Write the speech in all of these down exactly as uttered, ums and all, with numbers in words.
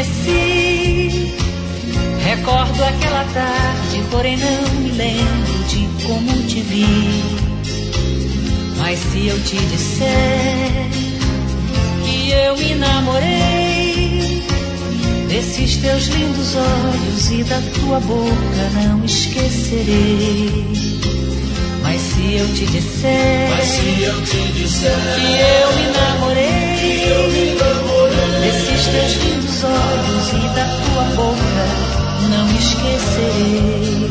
conheci. Recordo aquela tarde, porém não me lembro de como te vi. Mas se eu te disser que eu me namorei desses teus lindos olhos e da tua boca, não esquecerei. Mas se eu te disser, Mas se eu te disser que eu me namorei, que eu me namorei desses teus lindos olhos e da tua boca, não esquecerei.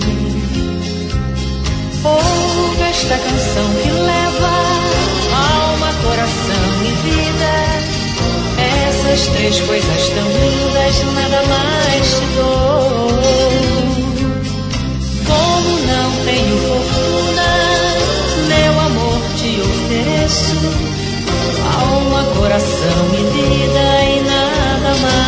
Ouve esta canção que leva alma, coração e vida. Essas três coisas tão lindas, nada mais te dou. Como não tenho fortuna, meu amor te ofereço. Alma, coração e vida e nada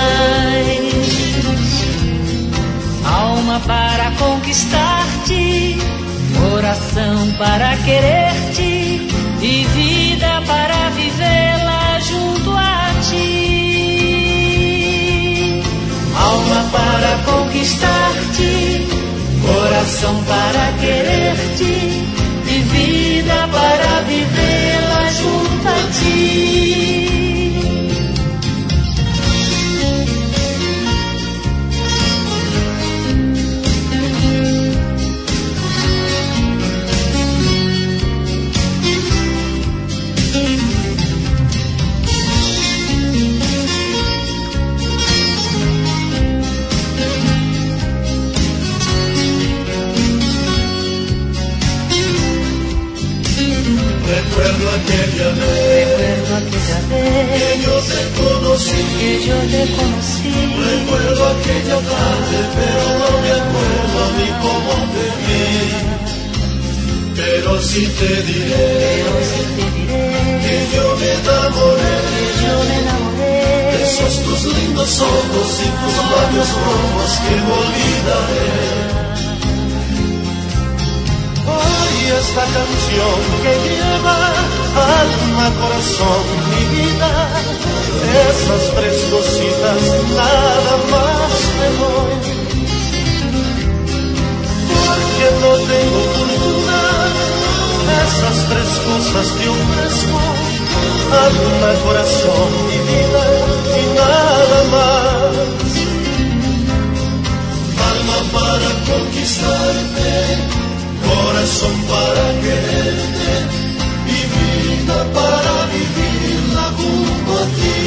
mais. Alma para conquistar-te, coração para querer-te e vida para vivê-la junto a ti. Alma para conquistar-te, coração para querer-te e vida para vivê-la junto a ti. Recuerdo aquella vez, Recuerdo aquella vez que yo te conocí, que yo te conocí. recuerdo aquella tarde, pero no me acuerdo ni cómo te vi. Pero sí te diré, Pero sí te diré que yo me enamoré que yo me enamoré de esos tus lindos ojos y tus labios rojos que no olvidaré. Hoy esta canción que lleva alma, corazón y vida, esas tres cositas nada más te doy. Porque no tengo fortuna, esas tres cosas te ofrezco. Alma, corazón y vida y nada más. Alma para conquistarte, corazón para quererte y vida para vivirla junto a ti.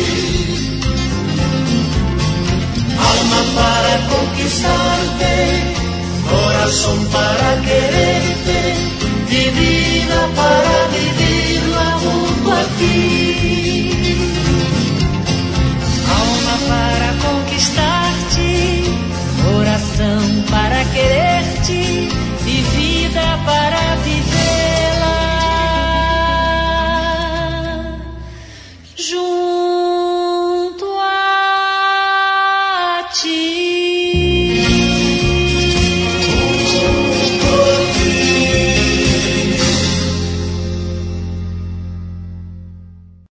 Alma para conquistarte, corazón para quererte y vida para vivirla junto a ti. alma para conquistar-te, coração para querer-te e vida para vivê-la junto a ti.